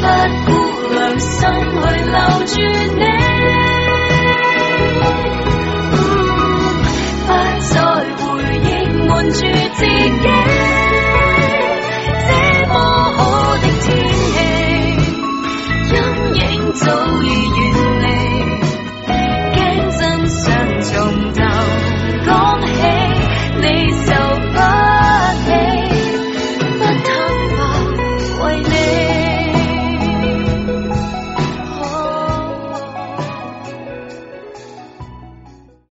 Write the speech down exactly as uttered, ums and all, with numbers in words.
不顾良心去留住你，嗯、不再回忆瞒住自己。